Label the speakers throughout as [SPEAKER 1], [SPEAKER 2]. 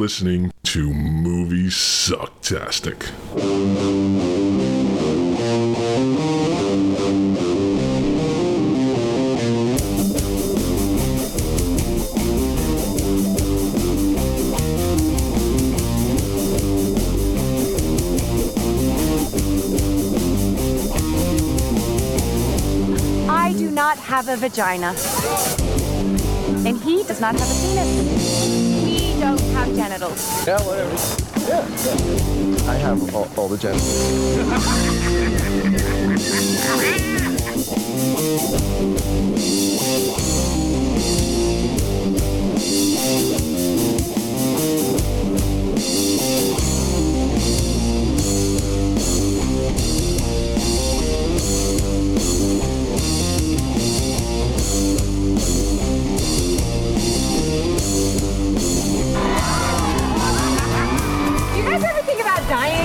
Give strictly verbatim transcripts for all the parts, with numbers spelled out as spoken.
[SPEAKER 1] listening to Movie Sucktastic.
[SPEAKER 2] I do not have a vagina. And he does not have a penis. We don't have genitals.
[SPEAKER 3] Yeah, whatever. Yeah, yeah. I have all, all the genitals.
[SPEAKER 2] Dying.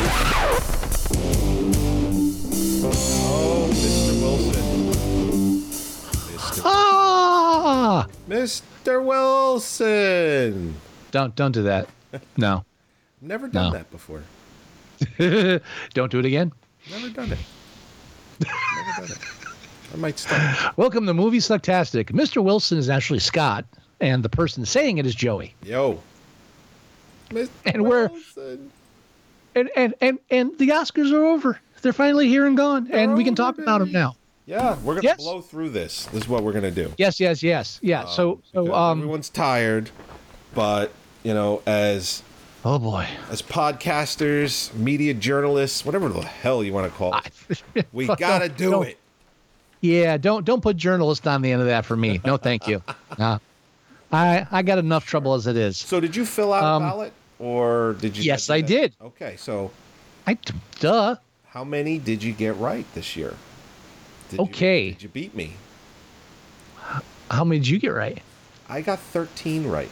[SPEAKER 4] Oh, Mister Wilson. Mister
[SPEAKER 5] Ah!
[SPEAKER 4] Mister Wilson.
[SPEAKER 5] Don't don't do that. No.
[SPEAKER 4] Never done
[SPEAKER 5] No.
[SPEAKER 4] that before.
[SPEAKER 5] Don't do it again.
[SPEAKER 4] Never done it. Never done it. I might start.
[SPEAKER 5] Welcome to Movie Sucktastic. Mister Wilson is actually Scott, and the person saying it is Joey.
[SPEAKER 4] Yo. Mister
[SPEAKER 5] And we're-
[SPEAKER 4] Wilson.
[SPEAKER 5] And and and and the Oscars are over. They're finally here and gone,
[SPEAKER 4] They're
[SPEAKER 5] and we can
[SPEAKER 4] over,
[SPEAKER 5] talk about them
[SPEAKER 4] baby.
[SPEAKER 5] now.
[SPEAKER 4] Yeah, we're gonna
[SPEAKER 5] Yes.
[SPEAKER 4] blow through this. This is what we're gonna do.
[SPEAKER 5] Yes, yes, yes, yeah. so so
[SPEAKER 4] Because
[SPEAKER 5] um.
[SPEAKER 4] everyone's tired, but you know, as
[SPEAKER 5] Oh boy.
[SPEAKER 4] as podcasters, media journalists, whatever the hell you want to call it, we gotta do
[SPEAKER 5] don't-
[SPEAKER 4] it.
[SPEAKER 5] Yeah, don't don't put journalist on the end of that for me. No, thank you. Nah. I I got enough trouble as it is.
[SPEAKER 4] So, did you fill out
[SPEAKER 5] Um,
[SPEAKER 4] a ballot, or did you?
[SPEAKER 5] Yes,
[SPEAKER 4] do
[SPEAKER 5] I
[SPEAKER 4] that?
[SPEAKER 5] did.
[SPEAKER 4] Okay, so
[SPEAKER 5] I duh.
[SPEAKER 4] how many did you get right this year? Did you-
[SPEAKER 5] Okay.
[SPEAKER 4] did you beat me?
[SPEAKER 5] How many did you get right?
[SPEAKER 4] I got thirteen right.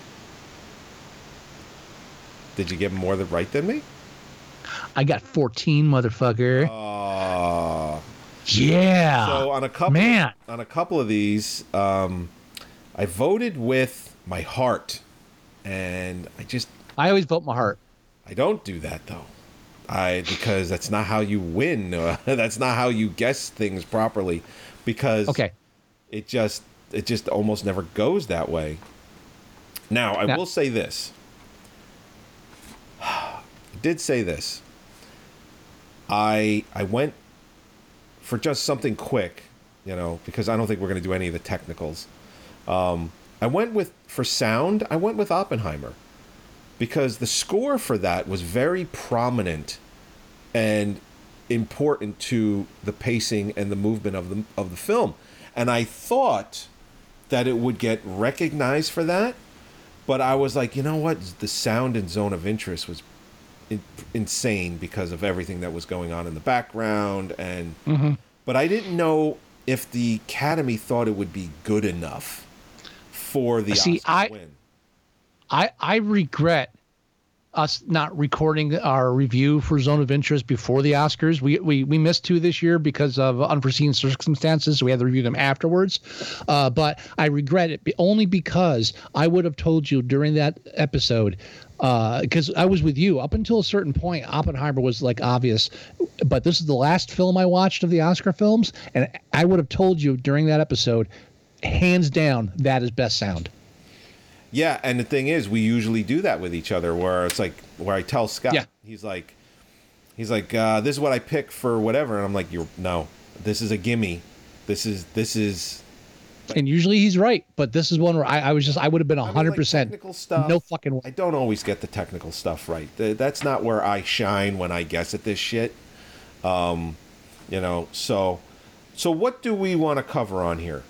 [SPEAKER 4] Did you get more than right than me?
[SPEAKER 5] I got fourteen, motherfucker.
[SPEAKER 4] Uh,
[SPEAKER 5] yeah.
[SPEAKER 4] so on a couple
[SPEAKER 5] man.
[SPEAKER 4] on a couple of these, um, I voted with my heart, and I just
[SPEAKER 5] I always vote my heart.
[SPEAKER 4] I don't do that though. I because that's not how you win. Uh, that's not how you guess things properly. Because
[SPEAKER 5] Okay.
[SPEAKER 4] it just it just almost never goes that way. Now I
[SPEAKER 5] Now-
[SPEAKER 4] will say this. I did say this. I I went for just something quick, you know, because I don't think we're going to do any of the technicals. Um, I went with for sound. I went with Oppenheimer. Because the score for that was very prominent and important to the pacing and the movement of the of the film. And I thought that it would get recognized for that, but I was like, you know what? The sound and Zone of Interest was in, insane because of everything that was going on in the background, and
[SPEAKER 5] Mm-hmm.
[SPEAKER 4] but I didn't know if the Academy thought it would be good enough for the
[SPEAKER 5] See,
[SPEAKER 4] Oscar
[SPEAKER 5] I-
[SPEAKER 4] win.
[SPEAKER 5] I I regret us not recording our review for Zone of Interest before the Oscars. We we we missed two this year because of unforeseen circumstances, so we had to review them afterwards. Uh, but I regret it be- only because I would have told you during that episode, because I was with you up until a certain point. Oppenheimer was like obvious, but this is the last film I watched of the Oscar films, and I would have told you during that episode, hands down, that is best sound.
[SPEAKER 4] Yeah, and the thing is, we usually do that with each other, where it's like, where I tell Scott,
[SPEAKER 5] Yeah.
[SPEAKER 4] he's like, he's like, uh, this is what I pick for whatever, and I'm like, you're no, this is a gimme, this is this is.
[SPEAKER 5] And usually he's right, but this is one where I, I was just I would have been
[SPEAKER 4] I mean,
[SPEAKER 5] hundred
[SPEAKER 4] like,
[SPEAKER 5] percent
[SPEAKER 4] technical stuff.
[SPEAKER 5] no fucking way.
[SPEAKER 4] I don't always get the technical stuff right. Th- That's not where I shine when I guess at this shit. Um, you know, so so what do we want to cover on here?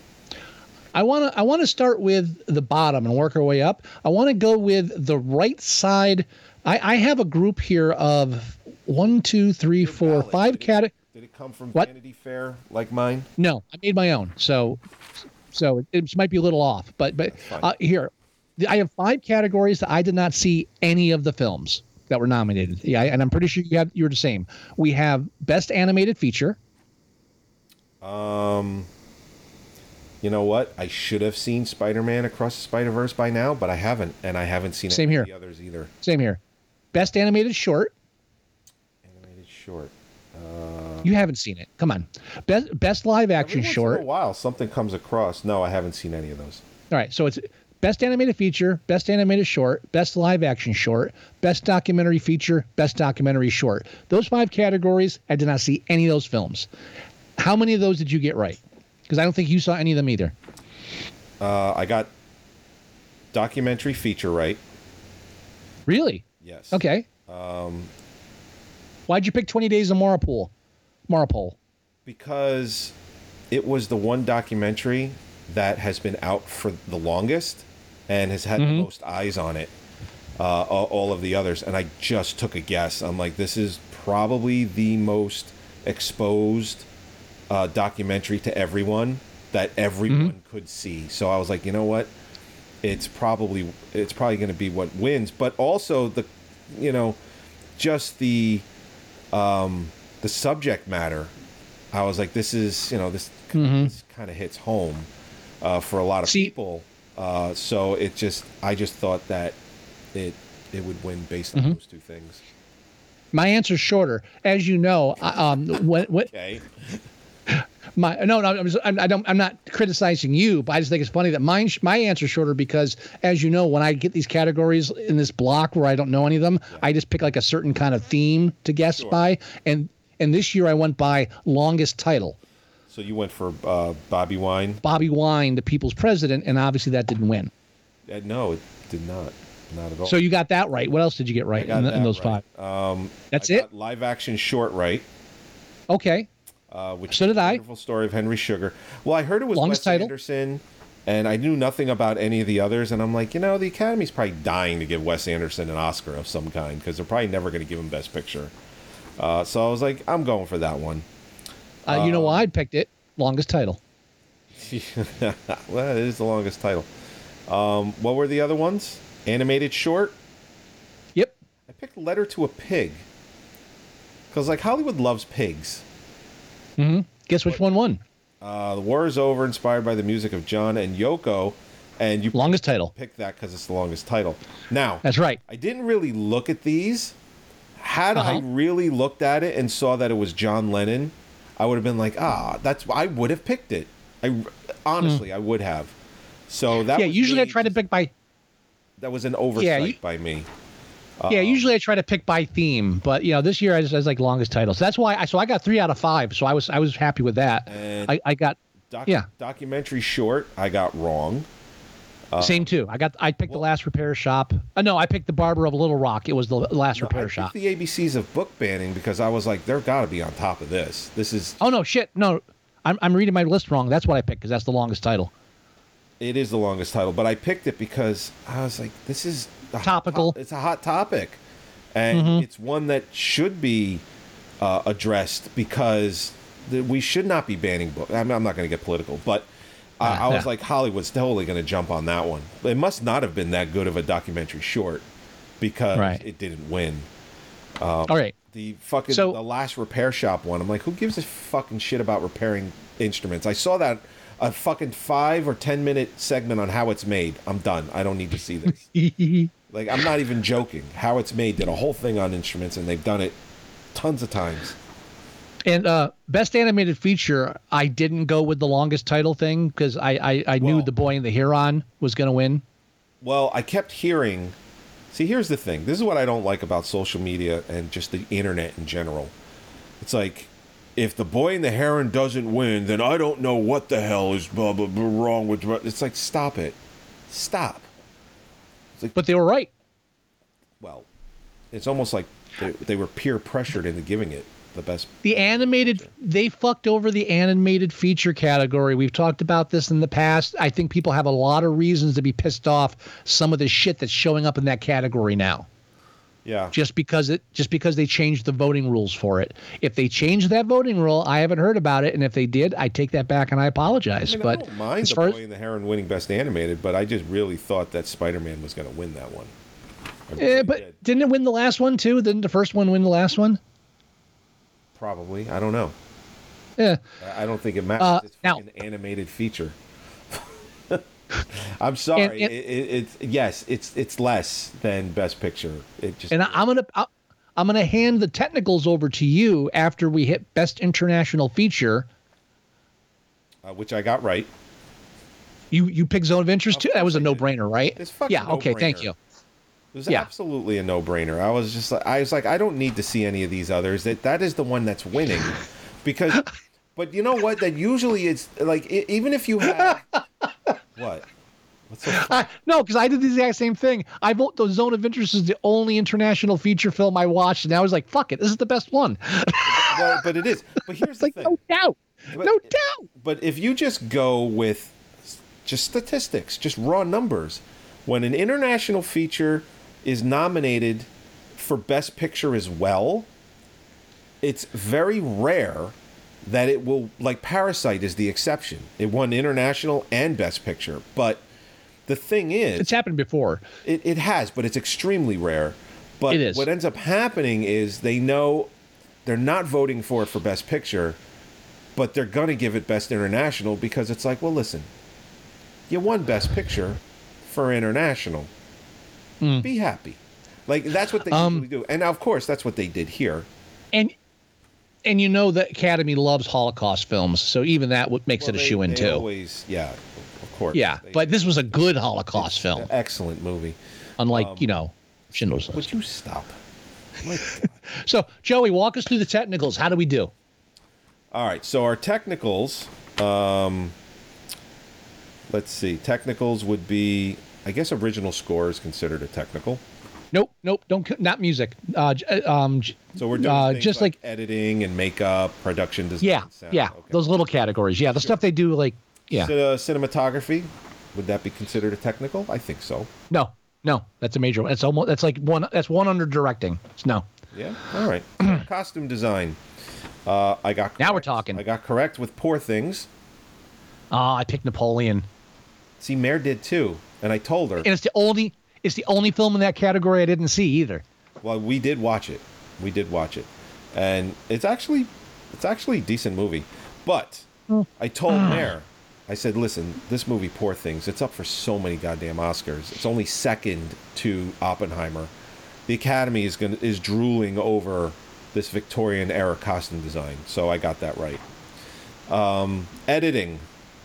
[SPEAKER 5] I want to I want to start with the bottom and work our way up. I want to go with the right side. I, I have a group here of one, two, three, four,
[SPEAKER 4] ballot.
[SPEAKER 5] five cat.
[SPEAKER 4] Did it come from
[SPEAKER 5] What?
[SPEAKER 4] Vanity Fair like mine?
[SPEAKER 5] No, I made my own. So so it, it might be a little off, but but
[SPEAKER 4] That's fine.
[SPEAKER 5] uh, here I have five categories that I did not see any of the films that were nominated. Yeah, and I'm pretty sure you have you're the same. We have best animated feature.
[SPEAKER 4] Um, you know what? I should have seen Spider-Man Across the Spider-Verse by now, but I haven't, and I haven't seen
[SPEAKER 5] Same
[SPEAKER 4] any
[SPEAKER 5] here.
[SPEAKER 4] of the others either.
[SPEAKER 5] Same here. Best animated short.
[SPEAKER 4] Animated short. Uh,
[SPEAKER 5] You haven't seen it. Come on. Best best live action
[SPEAKER 4] every once
[SPEAKER 5] short.
[SPEAKER 4] in a while, something comes across. No, I haven't seen any of those.
[SPEAKER 5] All right, so it's best animated feature, best animated short, best live action short, best documentary feature, best documentary short. Those five categories, I did not see any of those films. How many of those did you get right? Because I don't think you saw any of them either.
[SPEAKER 4] Uh, I got documentary feature right.
[SPEAKER 5] Really?
[SPEAKER 4] Yes.
[SPEAKER 5] Okay. Um, Why'd you pick twenty Days of Maripol? Maripol.
[SPEAKER 4] Because it was the one documentary that has been out for the longest and has had
[SPEAKER 5] Mm-hmm.
[SPEAKER 4] the most eyes on it. Uh, all, all of the others, and I just took a guess. I'm like, this is probably the most exposed uh, documentary to everyone that everyone
[SPEAKER 5] Mm-hmm.
[SPEAKER 4] could see. So I was like, you know what? It's probably it's probably going to be what wins, but also the, you know, just the um, the subject matter. I was like, this is you know this,
[SPEAKER 5] Mm-hmm.
[SPEAKER 4] this kind of hits home uh, for a lot of
[SPEAKER 5] See-
[SPEAKER 4] people. Uh, so it just I just thought that it it would win based on
[SPEAKER 5] Mm-hmm.
[SPEAKER 4] those two things.
[SPEAKER 5] My answer's shorter. As you know, I- um, when, when,
[SPEAKER 4] Okay.
[SPEAKER 5] My no, no, I'm, just, I'm, I don't. I'm not criticizing you, but I just think it's funny that mine, my answer's shorter because, as you know, when I get these categories in this block where I don't know any of them, yeah. I just pick like a certain kind of theme to guess sure. by, and and this year I went by longest title.
[SPEAKER 4] So you went for uh, Bobby Wine.
[SPEAKER 5] Bobby Wine, the people's president, and obviously that didn't win.
[SPEAKER 4] Uh, no, it did not. Not at all.
[SPEAKER 5] So you got that right. What else did you get right in, the, in those
[SPEAKER 4] right.
[SPEAKER 5] five?
[SPEAKER 4] Um,
[SPEAKER 5] That's
[SPEAKER 4] I
[SPEAKER 5] it.
[SPEAKER 4] Got live action short right.
[SPEAKER 5] Okay.
[SPEAKER 4] Uh, which
[SPEAKER 5] so did I.
[SPEAKER 4] Wonderful Story of Henry Sugar. Well, I heard it was
[SPEAKER 5] Longest
[SPEAKER 4] Wes
[SPEAKER 5] title.
[SPEAKER 4] Anderson, and I knew nothing about any of the others. And I'm like, you know, the Academy's probably dying to give Wes Anderson an Oscar of some kind because they're probably never going to give him Best Picture. Uh, so I was like, I'm going for that one.
[SPEAKER 5] Uh, you um, know why I picked it? Longest title.
[SPEAKER 4] Well, it is the longest title. Um, what were the other ones? Animated short.
[SPEAKER 5] Yep.
[SPEAKER 4] I picked Letter to a Pig because, like, Hollywood loves pigs.
[SPEAKER 5] Mm-hmm. Guess which one won?
[SPEAKER 4] Uh, the War is Over, inspired by the music of John and Yoko, and you
[SPEAKER 5] longest title.
[SPEAKER 4] Picked that because it's the longest title. Now,
[SPEAKER 5] that's right.
[SPEAKER 4] I didn't really look at these. Had
[SPEAKER 5] uh-huh.
[SPEAKER 4] I really looked at it and saw that it was John Lennon, I would have been like, ah, that's. I would have picked it. I honestly, mm. I would have. So that.
[SPEAKER 5] Yeah,
[SPEAKER 4] was
[SPEAKER 5] usually
[SPEAKER 4] me.
[SPEAKER 5] I try to pick by.
[SPEAKER 4] That was an oversight
[SPEAKER 5] yeah, you,
[SPEAKER 4] by me.
[SPEAKER 5] Yeah,
[SPEAKER 4] um,
[SPEAKER 5] usually I try to pick by theme, but you know, this year I just I was like longest title. So that's why I so I got three out of five. So I was I was happy with that. I, I got
[SPEAKER 4] doc,
[SPEAKER 5] yeah
[SPEAKER 4] documentary short. I got wrong.
[SPEAKER 5] Uh, Same too. I got I picked well, the Last Repair Shop. Uh, no, I picked the Barber of Little Rock. It was the Last
[SPEAKER 4] no,
[SPEAKER 5] Repair
[SPEAKER 4] I
[SPEAKER 5] Shop.
[SPEAKER 4] The A B Cs of book banning because I was like, they're got to be on top of this. This is.
[SPEAKER 5] Oh no, shit, no, I'm I'm reading my list wrong. That's what I picked because that's the longest title.
[SPEAKER 4] It is the longest title, but I picked it because I was like, this is a
[SPEAKER 5] topical.
[SPEAKER 4] Hot, it's a hot topic. And mm-hmm. it's one that should be uh, addressed because the, we should not be banning books. I'm, I'm not going to get political, but uh, I was yeah. like, Hollywood's totally going to jump on that one. It must not have been that good of a documentary short because
[SPEAKER 5] right.
[SPEAKER 4] it didn't win. Um,
[SPEAKER 5] All right.
[SPEAKER 4] The fucking
[SPEAKER 5] so,
[SPEAKER 4] the Last Repair Shop one. I'm like, who gives a fucking shit about repairing instruments? I saw that a fucking five or ten minute segment on how it's made. I'm done. I don't need to see this. Like, I'm not even joking. How It's Made did a whole thing on instruments, and they've done it tons of times.
[SPEAKER 5] And uh, Best Animated Feature, I didn't go with the longest title thing because I, I, I
[SPEAKER 4] well,
[SPEAKER 5] knew The Boy and the Heron was going to win.
[SPEAKER 4] Well, I kept hearing... See, here's the thing. This is what I don't like about social media and just the internet in general. It's like, if The Boy and the Heron doesn't win, then I don't know what the hell is blah, blah, blah, wrong with... It's like, stop it. Stop.
[SPEAKER 5] Like, but they were right.
[SPEAKER 4] Well, it's almost like they, they were peer pressured into giving it the best.
[SPEAKER 5] The animated, they fucked over the animated feature category. We've talked about this in the past. I think people have a lot of reasons to be pissed off some of the shit that's showing up in that category now.
[SPEAKER 4] Yeah.
[SPEAKER 5] Just because it, just because they changed the voting rules for it. If they changed that voting rule, I haven't heard about it, and if they did, I take that back and I apologize.
[SPEAKER 4] I mean,
[SPEAKER 5] but
[SPEAKER 4] I don't mind
[SPEAKER 5] as
[SPEAKER 4] The
[SPEAKER 5] far
[SPEAKER 4] Boy and the Heron winning Best Animated, but I just really thought that Spider-Man was going to win that one.
[SPEAKER 5] Really yeah, but did. Didn't it win the last one too? Didn't the first one win the last one?
[SPEAKER 4] Probably. I don't know.
[SPEAKER 5] Yeah.
[SPEAKER 4] I don't think it matters.
[SPEAKER 5] Uh,
[SPEAKER 4] it's
[SPEAKER 5] now,
[SPEAKER 4] an animated feature. I'm sorry.
[SPEAKER 5] And- and-
[SPEAKER 4] it, it, it's yes, it's it's less than Best Picture. It just
[SPEAKER 5] And I, I'm gonna I, I'm gonna hand the technicals over to you after we hit Best International Feature.
[SPEAKER 4] uh, which I got right.
[SPEAKER 5] You you picked Zone of Interest
[SPEAKER 4] Of
[SPEAKER 5] too. That
[SPEAKER 4] course
[SPEAKER 5] was a
[SPEAKER 4] I
[SPEAKER 5] no
[SPEAKER 4] did.
[SPEAKER 5] brainer, right?
[SPEAKER 4] It's fucking
[SPEAKER 5] yeah. Okay. Thank
[SPEAKER 4] no-brainer.
[SPEAKER 5] you.
[SPEAKER 4] It was
[SPEAKER 5] Yeah.
[SPEAKER 4] absolutely a no-brainer. I was just like, I was like, I don't need to see any of these others. That that is the one that's winning, because. But you know what? That usually it's like e- even if you have what. What's so
[SPEAKER 5] I, no, because I did the exact same thing. I vote the Zone of Interest is the only international feature film I watched, and I was like, "Fuck it, this is the best one."
[SPEAKER 4] well, but it is. But here's
[SPEAKER 5] It's
[SPEAKER 4] the
[SPEAKER 5] like
[SPEAKER 4] thing.
[SPEAKER 5] no doubt,
[SPEAKER 4] But-
[SPEAKER 5] no doubt.
[SPEAKER 4] But if you just go with just statistics, just raw numbers, when an international feature is nominated for Best Picture as well, it's very rare that it will, like Parasite is the exception. It won international and Best Picture. But the thing is,
[SPEAKER 5] It's happened before.
[SPEAKER 4] it, it has, but it's extremely rare. But
[SPEAKER 5] It is.
[SPEAKER 4] what ends up happening is they know they're not voting for it for Best Picture, but they're going to give it Best International because it's like, well, listen, you won Best Picture for International. Be happy. Like, that's what they
[SPEAKER 5] Um,
[SPEAKER 4] usually do. And, of course, that's what they did here.
[SPEAKER 5] And and you know the Academy loves Holocaust films, so even that what makes
[SPEAKER 4] Well,
[SPEAKER 5] it a
[SPEAKER 4] they-
[SPEAKER 5] shoe in
[SPEAKER 4] they
[SPEAKER 5] too.
[SPEAKER 4] always, yeah, of course.
[SPEAKER 5] Yeah,
[SPEAKER 4] They-
[SPEAKER 5] but this was a good Holocaust film,
[SPEAKER 4] Excellent movie.
[SPEAKER 5] unlike you know Schindler's List.
[SPEAKER 4] Would you stop? My God.
[SPEAKER 5] So Joey, walk us through the technicals. How do we do?
[SPEAKER 4] All right, so our technicals, um, let's see, technicals would be, I guess original score is considered a technical.
[SPEAKER 5] Nope, nope, don't c- not music. Uh, j- uh, um, j-
[SPEAKER 4] So we're doing
[SPEAKER 5] uh,
[SPEAKER 4] things
[SPEAKER 5] just
[SPEAKER 4] like,
[SPEAKER 5] like
[SPEAKER 4] editing and makeup, production design.
[SPEAKER 5] yeah,
[SPEAKER 4] sound.
[SPEAKER 5] yeah,
[SPEAKER 4] Okay.
[SPEAKER 5] those little categories. Yeah, the stuff they do like yeah.
[SPEAKER 4] Cin- uh, cinematography, would that be considered a technical? I think so.
[SPEAKER 5] No, no, that's a major one. That's almost that's like one. That's one under directing. It's no.
[SPEAKER 4] Yeah, all right. Costume design. Uh, I got
[SPEAKER 5] Now we're
[SPEAKER 4] correct.
[SPEAKER 5] talking.
[SPEAKER 4] I got correct with Poor Things.
[SPEAKER 5] Ah, I picked Napoleon,
[SPEAKER 4] See, Mare did too, and I told her.
[SPEAKER 5] and it's the only it's the only film in that category I didn't see either.
[SPEAKER 4] Well, we did watch it. We did watch it, and it's actually, it's actually a decent movie. But I told Mare, I said, listen, this movie, Poor Things, it's up for so many goddamn Oscars. It's only second to Oppenheimer. The Academy is gonna is drooling over this Victorian era costume design. So I got that right. Um, editing.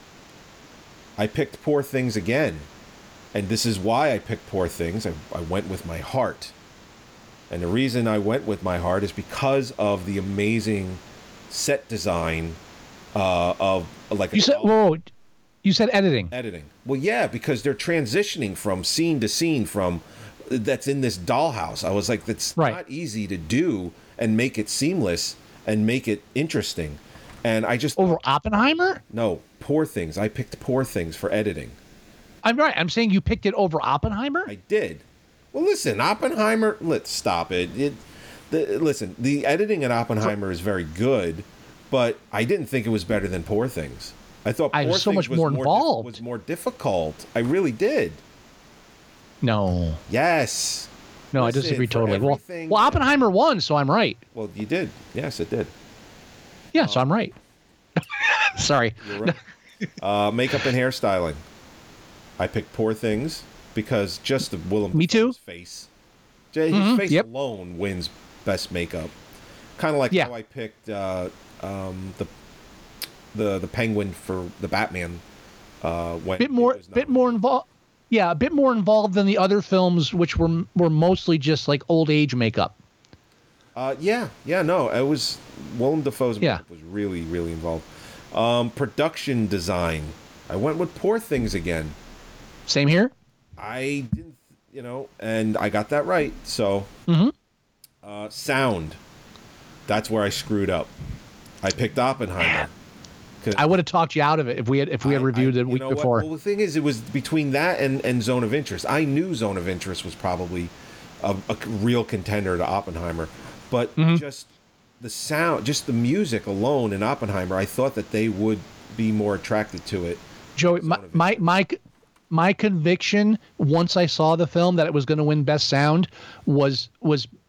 [SPEAKER 4] I picked Poor Things again. And this is why I picked Poor Things. I, I went with my heart. And the reason I went with my heart is because of the amazing set design uh, of like
[SPEAKER 5] You
[SPEAKER 4] a
[SPEAKER 5] said whoa, whoa, you said editing.
[SPEAKER 4] editing. Well, yeah, because they're transitioning from scene to scene from that's in this dollhouse. I was like, that's
[SPEAKER 5] Right.
[SPEAKER 4] not easy to do and make it seamless and make it interesting. And I just
[SPEAKER 5] Over Oppenheimer?
[SPEAKER 4] no Poor Things. I picked Poor Things for editing.
[SPEAKER 5] I'm right. I'm saying you picked it over Oppenheimer.
[SPEAKER 4] I did. Well, listen, Oppenheimer. Let's stop it. It. The, listen, the editing in Oppenheimer is very good, but I didn't think it was better than Poor Things. I thought
[SPEAKER 5] I
[SPEAKER 4] Poor
[SPEAKER 5] was so
[SPEAKER 4] Things
[SPEAKER 5] much
[SPEAKER 4] was
[SPEAKER 5] more
[SPEAKER 4] dif-
[SPEAKER 5] involved.
[SPEAKER 4] was more difficult. I really did.
[SPEAKER 5] No,
[SPEAKER 4] Yes.
[SPEAKER 5] no, I
[SPEAKER 4] Listen,
[SPEAKER 5] disagree
[SPEAKER 4] for
[SPEAKER 5] totally. Well,
[SPEAKER 4] everything-
[SPEAKER 5] well, Oppenheimer won, so I'm right.
[SPEAKER 4] Well, you did. Yes, it did.
[SPEAKER 5] Yeah, so I'm right. Sorry.
[SPEAKER 4] You're right. uh, makeup and hairstyling. I picked Poor Things because just the Willem
[SPEAKER 5] Me too.
[SPEAKER 4] Dafoe's face. J- His
[SPEAKER 5] Mhm,
[SPEAKER 4] face
[SPEAKER 5] yep.
[SPEAKER 4] alone wins best makeup. Kind of like
[SPEAKER 5] Yeah.
[SPEAKER 4] how I picked uh, um, the the the Penguin for the Batman. Uh, when
[SPEAKER 5] Bit
[SPEAKER 4] it
[SPEAKER 5] more,
[SPEAKER 4] was
[SPEAKER 5] bit
[SPEAKER 4] nominated.
[SPEAKER 5] more involved. Yeah, a bit more involved than the other films, which were were mostly just like old age makeup.
[SPEAKER 4] Uh, yeah, yeah, no, it was Willem Dafoe's
[SPEAKER 5] Yeah.
[SPEAKER 4] makeup was really, really involved. Um, production design. I went with Poor Things again.
[SPEAKER 5] Same here.
[SPEAKER 4] I didn't, you know, and I got that right. So,
[SPEAKER 5] Mhm.
[SPEAKER 4] uh, sound. That's where I screwed up. I picked Oppenheimer. 'Cause
[SPEAKER 5] I would have talked you out of it if we had if we had
[SPEAKER 4] I-
[SPEAKER 5] reviewed
[SPEAKER 4] I-
[SPEAKER 5] it a
[SPEAKER 4] you
[SPEAKER 5] week
[SPEAKER 4] know what?
[SPEAKER 5] before.
[SPEAKER 4] Well, the thing is, it was between that and, and Zone of Interest. I knew Zone of Interest was probably a, a real contender to Oppenheimer, but
[SPEAKER 5] Mm-hmm.
[SPEAKER 4] just the sound, just the music alone in Oppenheimer, I thought that they would be more attracted to it.
[SPEAKER 5] Joey, my,
[SPEAKER 4] of
[SPEAKER 5] my my my conviction once I saw the film that it was going to win Best Sound was was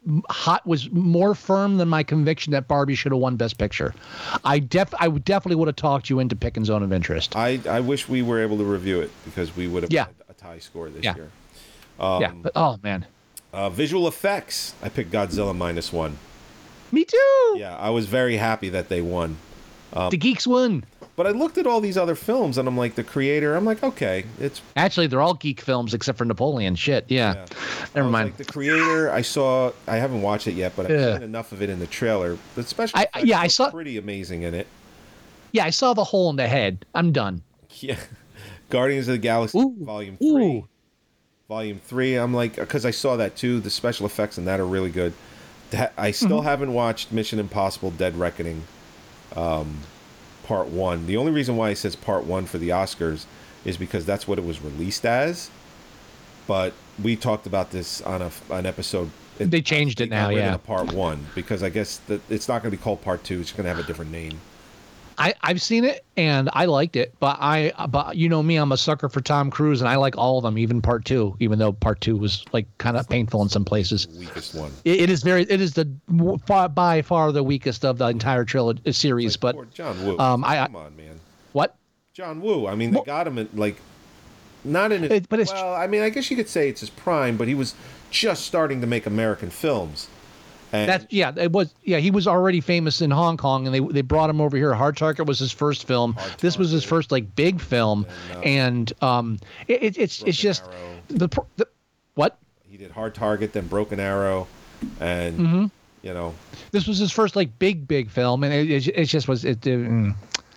[SPEAKER 5] hot was more firm than my conviction that Barbie should have won Best Picture. I def I would definitely would have talked you into picking Zone of Interest.
[SPEAKER 4] I, I wish we were able to review it because we would have
[SPEAKER 5] Yeah.
[SPEAKER 4] had a tie score this
[SPEAKER 5] Yeah.
[SPEAKER 4] year. Um,
[SPEAKER 5] yeah, but oh man,
[SPEAKER 4] Uh, visual effects. I picked Godzilla minus one.
[SPEAKER 5] me too.
[SPEAKER 4] Yeah, I was very happy that they won.
[SPEAKER 5] The geeks won.
[SPEAKER 4] But I looked at all these other films and I'm like, the creator, I'm like, okay, it's
[SPEAKER 5] Actually, they're all geek films except for Napoleon. Shit, yeah.
[SPEAKER 4] Yeah. I
[SPEAKER 5] Never
[SPEAKER 4] was
[SPEAKER 5] mind.
[SPEAKER 4] like, the creator, I saw, I haven't watched it yet, but I've
[SPEAKER 5] Yeah.
[SPEAKER 4] seen enough of it in the trailer. The special
[SPEAKER 5] I-
[SPEAKER 4] effects
[SPEAKER 5] yeah, I
[SPEAKER 4] look
[SPEAKER 5] saw-
[SPEAKER 4] pretty amazing in it.
[SPEAKER 5] Yeah, I saw the hole in the head. I'm done.
[SPEAKER 4] Yeah. Guardians of the Galaxy
[SPEAKER 5] Ooh.
[SPEAKER 4] Volume three.
[SPEAKER 5] Ooh.
[SPEAKER 4] Volume three, I'm like, because I saw that too. The special effects in that are really good. That- I still
[SPEAKER 5] Mm-hmm.
[SPEAKER 4] haven't watched Mission Impossible Dead Reckoning um, Part one. The only reason why it says Part one for the Oscars is because that's what it was released as. But we talked about this on a, an episode.
[SPEAKER 5] They changed it
[SPEAKER 4] They got
[SPEAKER 5] now,
[SPEAKER 4] rid of
[SPEAKER 5] yeah.
[SPEAKER 4] the Part one because I guess that it's not going to be called Part two. It's going to have a different name.
[SPEAKER 5] I, I've seen it and I liked it, but I but you know me, I'm a sucker for Tom Cruise and I like all of them, even part two, even though part two was like kind of painful in some places.
[SPEAKER 4] The weakest one.
[SPEAKER 5] It, it is very it is the far, by far the weakest of the entire trilogy series.
[SPEAKER 4] Like,
[SPEAKER 5] but
[SPEAKER 4] poor John Woo.
[SPEAKER 5] um, I, I
[SPEAKER 4] Come on, man.
[SPEAKER 5] what?
[SPEAKER 4] John Woo. I mean, they
[SPEAKER 5] Well-
[SPEAKER 4] got him at like not in. His,
[SPEAKER 5] It- but it's-
[SPEAKER 4] well, I mean, I guess you could say it's his prime, but he was just starting to make American films. And
[SPEAKER 5] That's yeah, it was yeah. He was already famous in Hong Kong, and they they brought him over here. Hard Target was his first film.
[SPEAKER 4] Hard
[SPEAKER 5] This was his
[SPEAKER 4] Target.
[SPEAKER 5] first like big film,
[SPEAKER 4] And, uh,
[SPEAKER 5] and um, it, it, it's it's
[SPEAKER 4] Broken
[SPEAKER 5] just
[SPEAKER 4] Arrow.
[SPEAKER 5] the, pr- the what.
[SPEAKER 4] he did Hard Target, then Broken Arrow, and
[SPEAKER 5] Mm-hmm.
[SPEAKER 4] you know,
[SPEAKER 5] This was his first like big big film, and it it, it just was it. Uh, mm.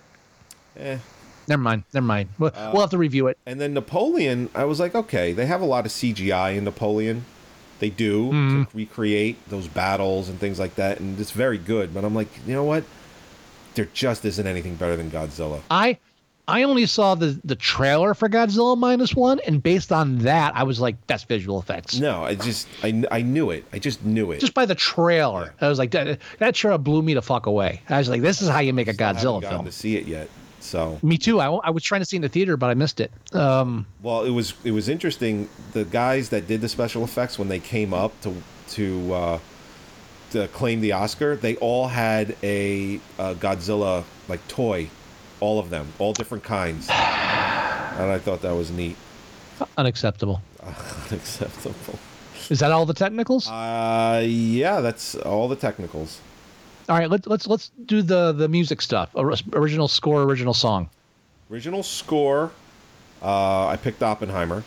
[SPEAKER 4] eh.
[SPEAKER 5] Never mind, never mind. We'll, we'll have to review it.
[SPEAKER 4] And then Napoleon, I was like, okay, they have a lot of C G I in Napoleon. They do
[SPEAKER 5] Mm-hmm.
[SPEAKER 4] to recreate those battles and things like that, and it's very good. But I'm like, you know what? There just isn't anything better than Godzilla.
[SPEAKER 5] I I only saw the the trailer for Godzilla minus one, and based on that, I was like, that's visual effects.
[SPEAKER 4] No, I just, I, I knew it. I just knew it.
[SPEAKER 5] Just by the trailer, I was like, that that trailer blew me the fuck away. I was like, this is how you make a
[SPEAKER 4] I haven't
[SPEAKER 5] Godzilla
[SPEAKER 4] gotten
[SPEAKER 5] film.
[SPEAKER 4] to see it yet. So,
[SPEAKER 5] Me too. I, I was trying to see it in the theater, but I missed it. Um,
[SPEAKER 4] well, it was it was interesting. The guys that did the special effects when they came up to to uh, to claim the Oscar, they all had a, a Godzilla like toy, all of them, all different kinds, and I thought that was neat.
[SPEAKER 5] unacceptable.
[SPEAKER 4] Unacceptable.
[SPEAKER 5] Is that all the technicals?
[SPEAKER 4] Uh, yeah, that's all the technicals.
[SPEAKER 5] All right, let's let's let's do the the music stuff. Or- Original score, original song.
[SPEAKER 4] Original score. Uh, I picked Oppenheimer.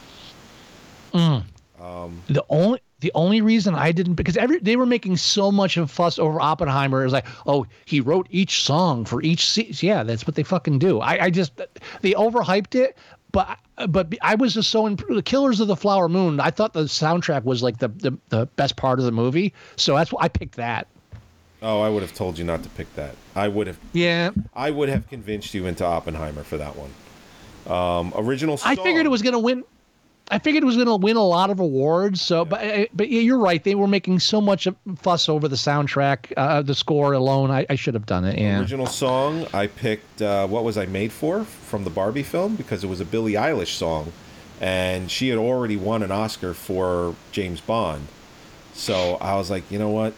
[SPEAKER 5] The only the only reason I didn't because every they were making so much of fuss over Oppenheimer. It was like, oh, he wrote each song for each se-. Yeah, that's what they fucking do. I, I just they overhyped it, but but I was just so imp- the Killers of the Flower Moon. I thought the soundtrack was like the the, the best part of the movie, so that's why I picked that.
[SPEAKER 4] Oh, I would have told you not to pick that. I would have.
[SPEAKER 5] Yeah,
[SPEAKER 4] I would have convinced you into Oppenheimer for that one. Um, original song.
[SPEAKER 5] I figured it was gonna win. I figured it was going to win a lot of awards. So, but but yeah, you're right. They were making so much fuss over the soundtrack, uh, the score alone. I, I should have done it. Yeah.
[SPEAKER 4] Original song. I picked uh, What Was I Made For from the Barbie film because it was a Billie Eilish song, and she had already won an Oscar for James Bond. So I was like, you know what?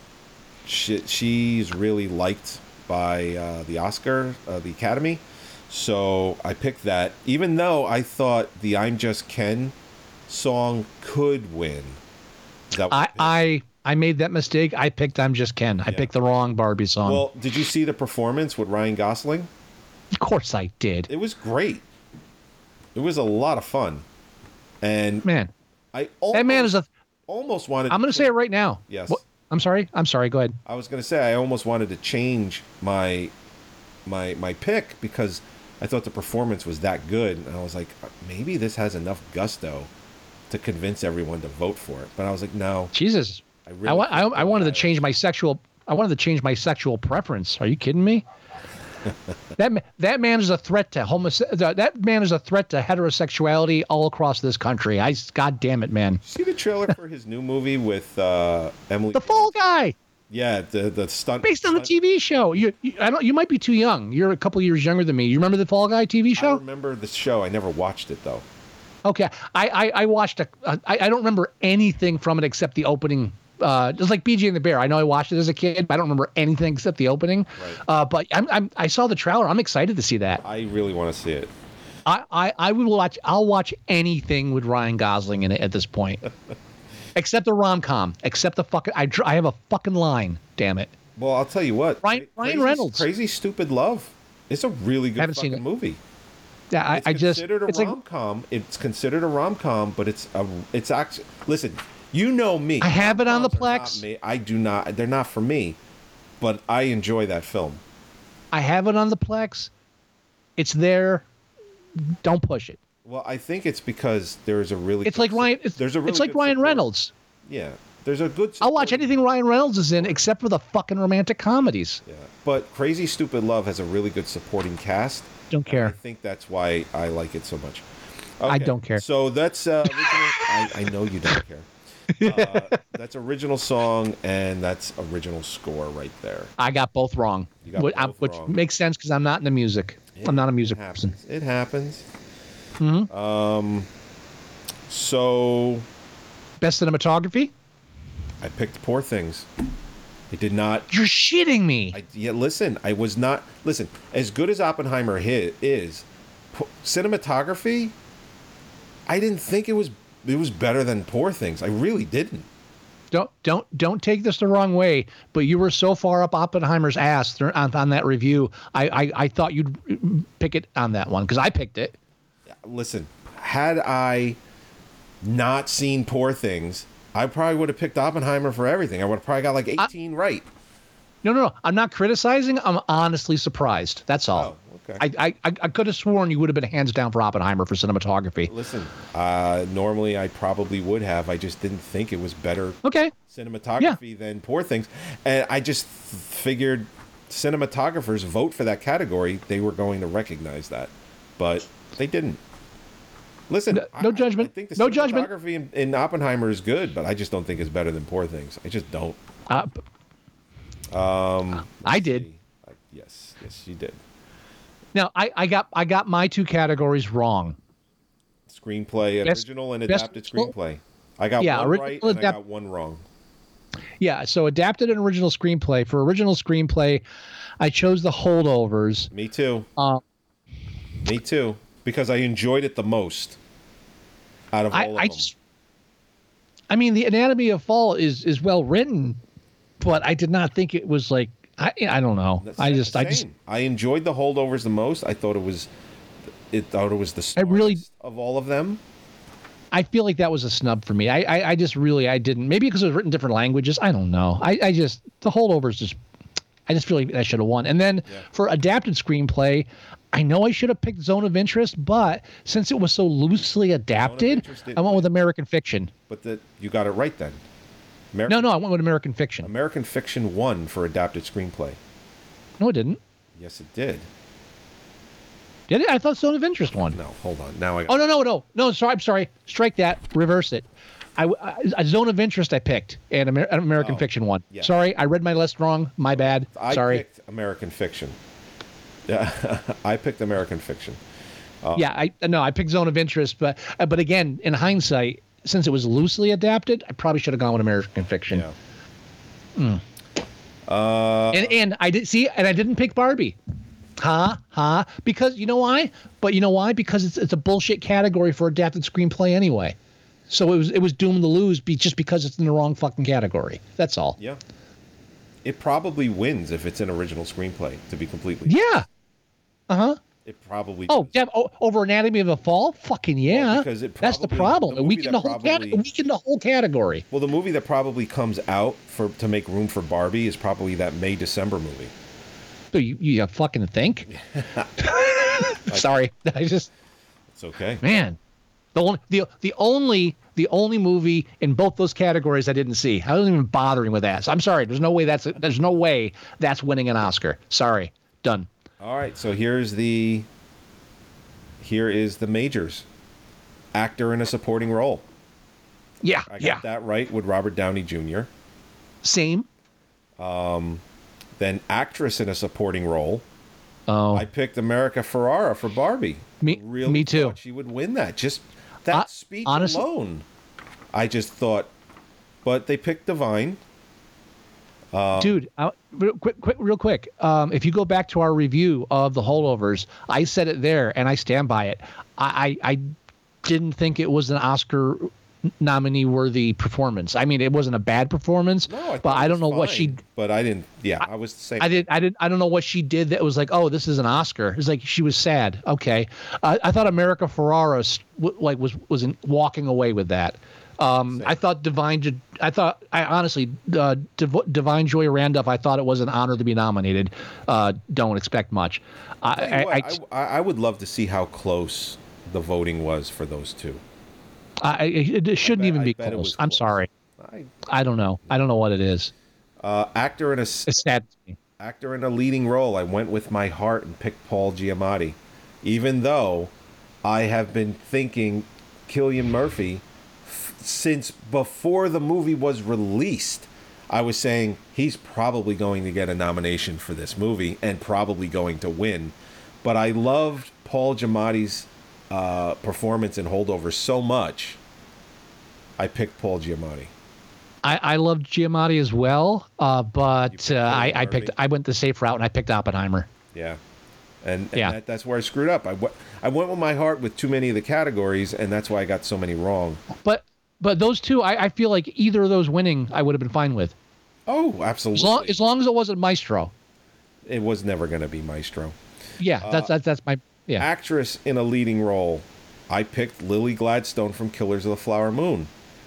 [SPEAKER 4] She, she's really liked by uh, the Oscar, uh, the Academy. So I picked that, even though I thought the I'm Just Ken song could win. That was
[SPEAKER 5] I,
[SPEAKER 4] picked.
[SPEAKER 5] I I made that mistake. I picked I'm Just Ken. I
[SPEAKER 4] Yeah.
[SPEAKER 5] picked the wrong Barbie song.
[SPEAKER 4] Well, did you see the performance with Ryan Gosling?
[SPEAKER 5] Of course I did.
[SPEAKER 4] It was great. It was a lot of fun. And
[SPEAKER 5] Man,
[SPEAKER 4] I almost,
[SPEAKER 5] that man is a.
[SPEAKER 4] almost wanted
[SPEAKER 5] I'm going to say it right now.
[SPEAKER 4] Yes.
[SPEAKER 5] What? I'm sorry. I'm sorry. Go ahead.
[SPEAKER 4] I was going to say I almost wanted to change my my my pick because I thought the performance was that good, and I was like, maybe this has enough gusto to convince everyone to vote for it. But I was like, no.
[SPEAKER 5] Jesus.
[SPEAKER 4] I
[SPEAKER 5] I,
[SPEAKER 4] really
[SPEAKER 5] wa- I,
[SPEAKER 4] think
[SPEAKER 5] I wanted to
[SPEAKER 4] that-
[SPEAKER 5] change my sexual. I wanted to change my sexual preference. Are you kidding me? that ma- that man is a threat to homose- That man is a threat to heterosexuality all across this country. I God damn it, man.
[SPEAKER 4] See the trailer for his new movie with uh, Emily?
[SPEAKER 5] The Fall Guy,
[SPEAKER 4] Yeah, the the stunt
[SPEAKER 5] based on the
[SPEAKER 4] stunt-
[SPEAKER 5] T V show. You, you I don't. You might be too young. You're a couple years younger than me. You remember the Fall Guy T V
[SPEAKER 4] I
[SPEAKER 5] show?
[SPEAKER 4] remember the show. I never watched it though.
[SPEAKER 5] Okay, I I, I watched a. I, I don't remember anything from it except the opening uh, just like B J and the Bear. I know I watched it as a kid, but I don't remember anything except the opening.
[SPEAKER 4] Right.
[SPEAKER 5] Uh, but I'm, I'm I saw the trailer. I'm excited to see that.
[SPEAKER 4] I really want to see it.
[SPEAKER 5] I, I, I would watch. I'll watch anything with Ryan Gosling in it at this point, except the rom com. Except the fucking. I dr- I have a fucking line. Damn it.
[SPEAKER 4] Well, I'll tell you what.
[SPEAKER 5] Ryan- Ryan
[SPEAKER 4] Crazy,
[SPEAKER 5] Reynolds.
[SPEAKER 4] Crazy Stupid Love. It's a really good
[SPEAKER 5] Haven't
[SPEAKER 4] fucking
[SPEAKER 5] seen it.
[SPEAKER 4] movie.
[SPEAKER 5] Yeah, I,
[SPEAKER 4] It's
[SPEAKER 5] I just.
[SPEAKER 4] considered a
[SPEAKER 5] It's like
[SPEAKER 4] rom com. It's considered a rom com, but it's a. It's actually. Listen, you know me.
[SPEAKER 5] I have it on the
[SPEAKER 4] Rom-coms are
[SPEAKER 5] Plex.
[SPEAKER 4] not me. I do not. They're not for me, but I enjoy that film.
[SPEAKER 5] I have it on the Plex. It's there. Don't push it.
[SPEAKER 4] Well, I think it's because there's a really.
[SPEAKER 5] It's
[SPEAKER 4] good
[SPEAKER 5] like
[SPEAKER 4] su-
[SPEAKER 5] Ryan. It's,
[SPEAKER 4] there's a really
[SPEAKER 5] it's like
[SPEAKER 4] good
[SPEAKER 5] Ryan
[SPEAKER 4] support-
[SPEAKER 5] Reynolds.
[SPEAKER 4] Yeah, there's a good.
[SPEAKER 5] I'll watch
[SPEAKER 4] supporting-
[SPEAKER 5] anything Ryan Reynolds is in except for the fucking romantic comedies.
[SPEAKER 4] Yeah, but Crazy Stupid Love has a really good supporting cast.
[SPEAKER 5] Don't
[SPEAKER 4] I
[SPEAKER 5] care.
[SPEAKER 4] think that's why I like it so much.
[SPEAKER 5] I
[SPEAKER 4] Okay,
[SPEAKER 5] don't care.
[SPEAKER 4] So that's uh, original. I, I know you don't care. Uh, that's original song and that's original score right there.
[SPEAKER 5] I got both wrong,
[SPEAKER 4] You got
[SPEAKER 5] which, I-
[SPEAKER 4] both
[SPEAKER 5] which
[SPEAKER 4] wrong.
[SPEAKER 5] makes sense because I'm not into music. I'm not a music
[SPEAKER 4] it
[SPEAKER 5] person.
[SPEAKER 4] happens. It happens.
[SPEAKER 5] Mhm.
[SPEAKER 4] Um. So
[SPEAKER 5] Best cinematography?
[SPEAKER 4] I picked Poor Things. I did not.
[SPEAKER 5] You're shitting me.
[SPEAKER 4] I, yeah, listen, I was not. Listen, as good as Oppenheimer hit is, po- cinematography. I didn't think it was. It was better than Poor Things. I really didn't.
[SPEAKER 5] Don't don't don't take this the wrong way, but you were so far up Oppenheimer's ass th- on, on that review. I, I I thought you'd pick it on that one because I picked it.
[SPEAKER 4] Listen, had I not seen Poor Things, I probably would have picked Oppenheimer for everything. I would have probably got like eighteen right.
[SPEAKER 5] No, no, no. I'm not criticizing. I'm honestly surprised. That's all.
[SPEAKER 4] Oh, okay.
[SPEAKER 5] I, I I could have sworn you would have been hands down for Oppenheimer for cinematography.
[SPEAKER 4] Listen, uh, normally I probably would have. I just didn't think it was better
[SPEAKER 5] Okay.
[SPEAKER 4] cinematography than Poor Things, and I just f- figured cinematographers vote for that category. They were going to recognize that, but they didn't. Listen,
[SPEAKER 5] No- no
[SPEAKER 4] I-
[SPEAKER 5] judgment.
[SPEAKER 4] I think the
[SPEAKER 5] No judgment.
[SPEAKER 4] cinematography in, in Oppenheimer is good, but I just don't think it's better than Poor Things. I just don't.
[SPEAKER 5] Uh,
[SPEAKER 4] Um,
[SPEAKER 5] I did.
[SPEAKER 4] see. I, yes, yes, you did.
[SPEAKER 5] Now I, I got I got my two categories wrong.
[SPEAKER 4] Screenplay,
[SPEAKER 5] Best-
[SPEAKER 4] original and
[SPEAKER 5] best-
[SPEAKER 4] adapted screenplay. I got
[SPEAKER 5] Yeah,
[SPEAKER 4] one
[SPEAKER 5] original
[SPEAKER 4] right and I
[SPEAKER 5] adapt-
[SPEAKER 4] got one wrong.
[SPEAKER 5] Yeah, so adapted and original screenplay. For original screenplay, I chose The Holdovers.
[SPEAKER 4] Me too.
[SPEAKER 5] Uh,
[SPEAKER 4] Me too. Because I enjoyed it the most out of all
[SPEAKER 5] I,
[SPEAKER 4] of
[SPEAKER 5] I
[SPEAKER 4] them.
[SPEAKER 5] just, I mean, The Anatomy of Fall is is well written, but I did not think it was like I I don't know.
[SPEAKER 4] That's
[SPEAKER 5] I
[SPEAKER 4] the
[SPEAKER 5] just I just
[SPEAKER 4] same. I enjoyed the holdovers the most. I thought it was, it thought it was the
[SPEAKER 5] I really-
[SPEAKER 4] smartest of all of them.
[SPEAKER 5] I feel like that was a snub for me. I I, I just really I didn't. Maybe because it was written in different languages. I don't know. I, I just The Holdovers just I just feel like I should have won. And then
[SPEAKER 4] Yeah.
[SPEAKER 5] for adapted screenplay, I know I should have picked Zone of Interest, but since it was so loosely adapted,
[SPEAKER 4] Interest didn't
[SPEAKER 5] I went with
[SPEAKER 4] win.
[SPEAKER 5] American Fiction.
[SPEAKER 4] But that you got it right then. American,
[SPEAKER 5] No, no, I went with American Fiction.
[SPEAKER 4] American Fiction won for adapted screenplay.
[SPEAKER 5] No, it didn't.
[SPEAKER 4] Yes, it did.
[SPEAKER 5] Did it? I thought Zone of Interest won.
[SPEAKER 4] No, hold on. Now I got
[SPEAKER 5] Oh no, no, no, no. Sorry, I'm sorry. Strike that. Reverse it. I, I a Zone of Interest I picked, and Amer- American
[SPEAKER 4] Oh,
[SPEAKER 5] Fiction won.
[SPEAKER 4] yeah.
[SPEAKER 5] Sorry, I read my list wrong. My bad.
[SPEAKER 4] I
[SPEAKER 5] sorry.
[SPEAKER 4] picked American Fiction. Yeah, I picked American Fiction.
[SPEAKER 5] Yeah, I no, I picked Zone of Interest, but uh, but again, in hindsight, since it was loosely adapted, I probably should have gone with American Fiction.
[SPEAKER 4] Yeah. Uh,
[SPEAKER 5] And and I did see, and I didn't pick Barbie. Ha ha. Because you know why? But you know why? Because it's it's a bullshit category for adapted screenplay anyway. So it was it was doomed to lose be, just because it's in the wrong fucking category. That's all.
[SPEAKER 4] yeah. It probably wins if it's an original screenplay, to be completely.
[SPEAKER 5] Yeah. Uh huh.
[SPEAKER 4] It probably
[SPEAKER 5] Oh,
[SPEAKER 4] does.
[SPEAKER 5] yeah. Oh, over Anatomy of a Fall? Fucking yeah.
[SPEAKER 4] Well, because it
[SPEAKER 5] That's the
[SPEAKER 4] probably-
[SPEAKER 5] problem.
[SPEAKER 4] the
[SPEAKER 5] A
[SPEAKER 4] movie
[SPEAKER 5] week in the
[SPEAKER 4] that
[SPEAKER 5] whole
[SPEAKER 4] probably-
[SPEAKER 5] cat- a week in the whole category.
[SPEAKER 4] Well, the movie that probably comes out for to make room for Barbie is probably that May December movie.
[SPEAKER 5] So you you fucking think? Sorry, I just
[SPEAKER 4] It's okay.
[SPEAKER 5] man. The only the the only the only movie in both those categories I didn't see. I wasn't even bothering with that. So I'm sorry. There's no way that's there's no way that's winning an Oscar. Sorry. Done.
[SPEAKER 4] All right, so here's the here is the majors. Actor in a supporting role.
[SPEAKER 5] Yeah.
[SPEAKER 4] I got
[SPEAKER 5] yeah.
[SPEAKER 4] that right with Robert Downey Junior
[SPEAKER 5] Same.
[SPEAKER 4] Then actress in a supporting role.
[SPEAKER 5] Oh.
[SPEAKER 4] I picked America Ferrara for Barbie.
[SPEAKER 5] Me-
[SPEAKER 4] really
[SPEAKER 5] me too.
[SPEAKER 4] thought she would win that. Just that
[SPEAKER 5] Uh,
[SPEAKER 4] speech
[SPEAKER 5] honestly-
[SPEAKER 4] alone. I just thought but they picked Divine. Uh,
[SPEAKER 5] Dude, uh, real quick, quick, real quick. Um, if you go back to our review of the Holdovers, I said it there, and I stand by it. I, I, I didn't think it was an Oscar nominee worthy performance. I mean, it wasn't a bad performance,
[SPEAKER 4] no, I
[SPEAKER 5] but I don't know
[SPEAKER 4] fine,
[SPEAKER 5] what she.
[SPEAKER 4] But I didn't. Yeah, I, I was the same.
[SPEAKER 5] I did. I did. I don't know what she did that was like, oh, this is an Oscar. It's like she was sad. Okay, uh, I thought America Ferrera like was was in, walking away with that. Um, I thought Divine. I thought I honestly uh, Div- Divine Joy Randolph. I thought it was an honor to be nominated. Uh, don't expect much. I, I,
[SPEAKER 4] what, I, I I would love to see how close the voting was for those two.
[SPEAKER 5] I, it, it shouldn't
[SPEAKER 4] bet-
[SPEAKER 5] even
[SPEAKER 4] I
[SPEAKER 5] be
[SPEAKER 4] bet it
[SPEAKER 5] close.
[SPEAKER 4] was
[SPEAKER 5] I'm
[SPEAKER 4] close.
[SPEAKER 5] sorry.
[SPEAKER 4] I,
[SPEAKER 5] I don't know. I don't know what it is.
[SPEAKER 4] uh, actor in a
[SPEAKER 5] It's sad to me.
[SPEAKER 4] actor in a leading role. I went with my heart and picked Paul Giamatti, even though I have been thinking Cillian Murphy f- since before the movie was released. I was saying he's probably going to get a nomination for this movie and probably going to win. But I loved Paul Giamatti's uh, performance in Holdovers so much, I picked Paul Giamatti.
[SPEAKER 5] I, I loved Giamatti as well, uh, but
[SPEAKER 4] picked
[SPEAKER 5] uh, I, I
[SPEAKER 4] Cillian
[SPEAKER 5] picked.
[SPEAKER 4] Murphy?
[SPEAKER 5] I went the safe route and I picked Oppenheimer.
[SPEAKER 4] Yeah. And, and
[SPEAKER 5] Yeah.
[SPEAKER 4] that, that's where I screwed up. I, w- I went with my heart with too many of the categories, and that's why I got so many wrong.
[SPEAKER 5] But but those two, I, I feel like either of those winning, I would have been fine with.
[SPEAKER 4] Oh, absolutely.
[SPEAKER 5] As long as, long as it wasn't Maestro.
[SPEAKER 4] It was never going to be Maestro.
[SPEAKER 5] Yeah, that's that's that's my yeah.
[SPEAKER 4] Actress in a leading role, I picked Lily Gladstone from Killers of the Flower Moon.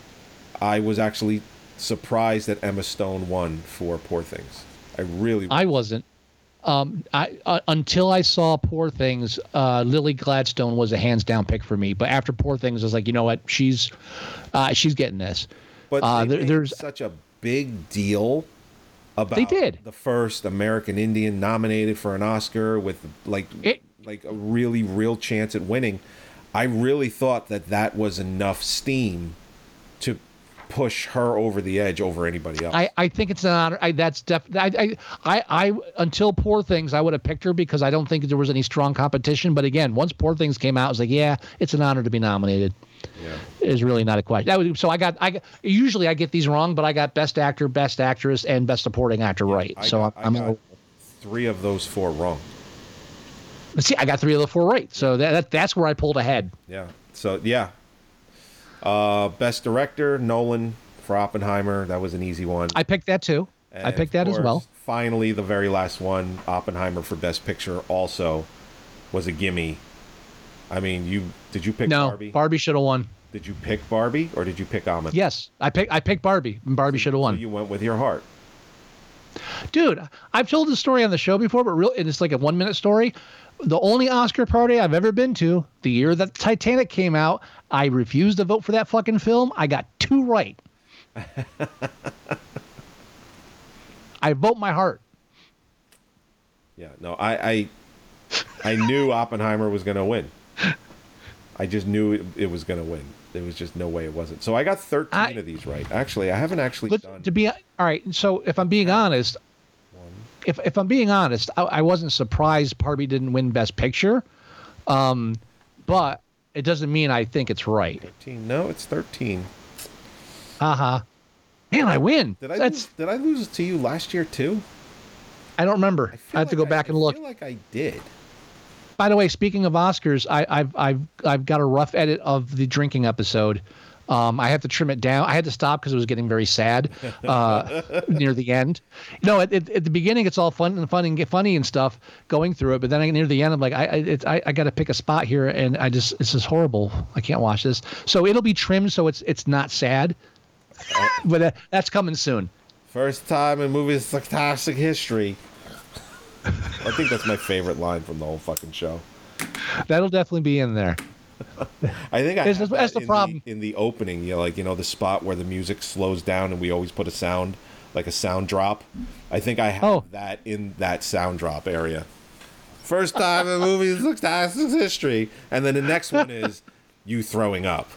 [SPEAKER 4] I was actually surprised that Emma Stone won for Poor Things. I really
[SPEAKER 5] I wasn't. Um, I uh, until I saw Poor Things, uh, Lily Gladstone was a hands down pick for me. But after Poor Things, I was like, you know what, she's uh, she's getting this.
[SPEAKER 4] But
[SPEAKER 5] uh,
[SPEAKER 4] they
[SPEAKER 5] there,
[SPEAKER 4] made
[SPEAKER 5] there's
[SPEAKER 4] such a big deal about
[SPEAKER 5] They did.
[SPEAKER 4] the first American Indian nominated for an Oscar with like
[SPEAKER 5] It-
[SPEAKER 4] like a really real chance at winning. I really thought that that was enough steam to push her over the edge over anybody else.
[SPEAKER 5] I, I think it's an honor. I, that's definitely. I, I, I, until Poor Things, I would have picked her because I don't think there was any strong competition. But again, once Poor Things came out, I was like, yeah, it's an honor to be nominated.
[SPEAKER 4] yeah.
[SPEAKER 5] Is really not a question. That was, so I got, I got, usually I get these wrong, but I got Best Actor, Best Actress, and Best Supporting Actor right.
[SPEAKER 4] I
[SPEAKER 5] So
[SPEAKER 4] got,
[SPEAKER 5] I'm,
[SPEAKER 4] I
[SPEAKER 5] I'm
[SPEAKER 4] got three of those four wrong.
[SPEAKER 5] see, I got three of the four right. So that, that that's where I pulled ahead.
[SPEAKER 4] Yeah. So yeah. Uh, best director Nolan for Oppenheimer. That was an easy one.
[SPEAKER 5] I picked that too. I
[SPEAKER 4] And
[SPEAKER 5] picked
[SPEAKER 4] of
[SPEAKER 5] that as well.
[SPEAKER 4] course, Finally, the very last one, Oppenheimer for Best Picture, also was a gimme. I mean, you did you pick
[SPEAKER 5] No,
[SPEAKER 4] Barbie?
[SPEAKER 5] Barbie should have won.
[SPEAKER 4] Did you pick Barbie or did you pick Oppenheimer?
[SPEAKER 5] Yes, I picked. I picked Barbie. And Barbie should have
[SPEAKER 4] So
[SPEAKER 5] won.
[SPEAKER 4] you went with your heart.
[SPEAKER 5] Dude, I've told this story on the show before, but real, and it's like a one minute story. The only Oscar party I've ever been to, the year that Titanic came out, I refused to vote for that fucking film. I got two right. I vote my heart.
[SPEAKER 4] Yeah. No, I I, I knew Oppenheimer was going to win. I just knew it, it was going to win. There was just no way it wasn't. So I got thirteen
[SPEAKER 5] I-
[SPEAKER 4] of these right. Actually, I haven't actually
[SPEAKER 5] But
[SPEAKER 4] done
[SPEAKER 5] to be all right, so if I'm being honest, if if I'm being honest, I, I wasn't surprised Barbie didn't win Best Picture, um, but it doesn't mean I think it's right.
[SPEAKER 4] thirteen. No, it's thirteen.
[SPEAKER 5] Haha. Man, I win.
[SPEAKER 4] Did I
[SPEAKER 5] That's
[SPEAKER 4] lose, did I lose it to you last year too?
[SPEAKER 5] I don't remember. I,
[SPEAKER 4] feel
[SPEAKER 5] have to
[SPEAKER 4] like
[SPEAKER 5] go back
[SPEAKER 4] I,
[SPEAKER 5] and
[SPEAKER 4] I
[SPEAKER 5] look.
[SPEAKER 4] feel like I did.
[SPEAKER 5] By the way, speaking of Oscars, I, I've I've I've got a rough edit of the drinking episode. Um, I have to trim it down. I had to stop because it was getting very sad uh, near the end. You know, at, at, at the beginning it's all fun and fun and get funny and stuff going through it, but then I, near the end I'm like, I I, it's, I, I got to pick a spot here, and I just this is horrible. I can't watch this. So it'll be trimmed so it's it's not sad, but uh, that's coming soon.
[SPEAKER 4] First time in movie fantastic history. I think that's my favorite line from the whole fucking show.
[SPEAKER 5] That'll definitely be in there.
[SPEAKER 4] I think I
[SPEAKER 5] That's-
[SPEAKER 4] have
[SPEAKER 5] that's
[SPEAKER 4] that
[SPEAKER 5] the
[SPEAKER 4] in
[SPEAKER 5] problem.
[SPEAKER 4] in the opening, you know, like you know the spot where the music slows down and we always put a sound, like a sound drop. I think I have
[SPEAKER 5] Oh.
[SPEAKER 4] that in that sound drop area. First time in movie fantastic history, and then the next one is you throwing up.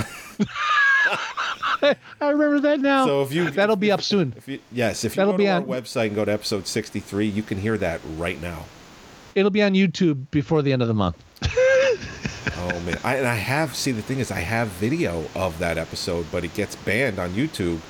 [SPEAKER 5] I remember that now.
[SPEAKER 4] So if you
[SPEAKER 5] that'll be up soon.
[SPEAKER 4] If you, yes, if you
[SPEAKER 5] That'll
[SPEAKER 4] go
[SPEAKER 5] be
[SPEAKER 4] to our
[SPEAKER 5] on-
[SPEAKER 4] website and go to episode sixty-three, you can hear that right now.
[SPEAKER 5] It'll be on YouTube before the end of the month.
[SPEAKER 4] Oh man, I, and I have see the thing is I have video of that episode, but it gets banned on YouTube